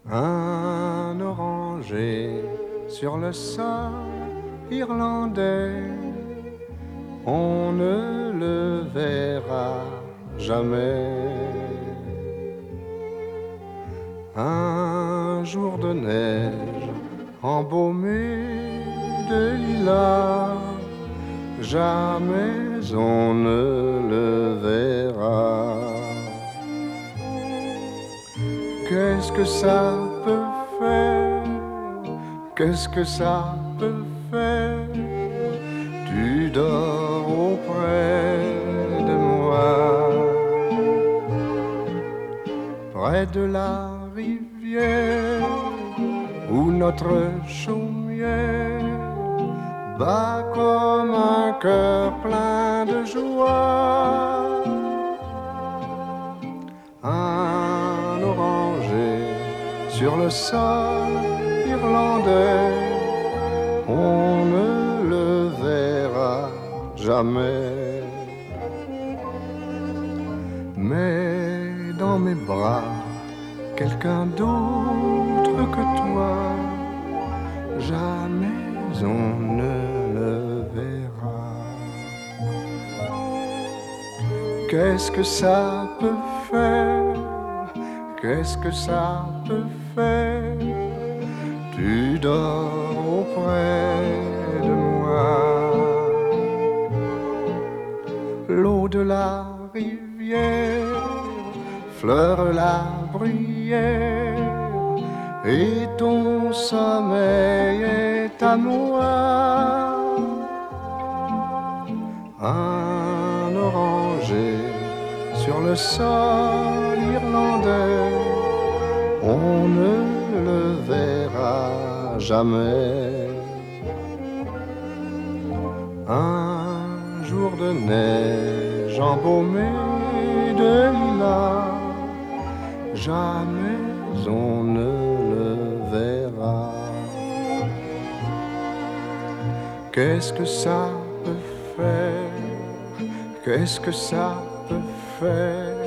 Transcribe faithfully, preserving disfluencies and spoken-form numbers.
Un oranger sur le sol irlandais, on ne le verra jamais. Un jour de neige embaumé de lilas, jamais on ne le verra. Qu'est-ce que ça peut faire? Qu'est-ce que ça peut faire? Tu dors auprès de moi, près de la rivière où notre chaumière bat comme un cœur plein de joie. Un oranger sur le sol irlandais, on ne le verra jamais. Mais dans mes bras, quelqu'un d'autre que toi, jamais on ne le verra. Qu'est-ce que ça peut faire? Qu'est-ce que ça peut faire? Tu dors auprès de moi. L'eau de la rivière fleure la bruyère et ton sommeil est à moi. Un oranger sur le sol irlandais, on ne le verra jamais. Un jour de neige embaumé de lilas, jamais on ne le verra. Qu'est-ce que ça peut faire? Qu'est-ce que ça peut faire?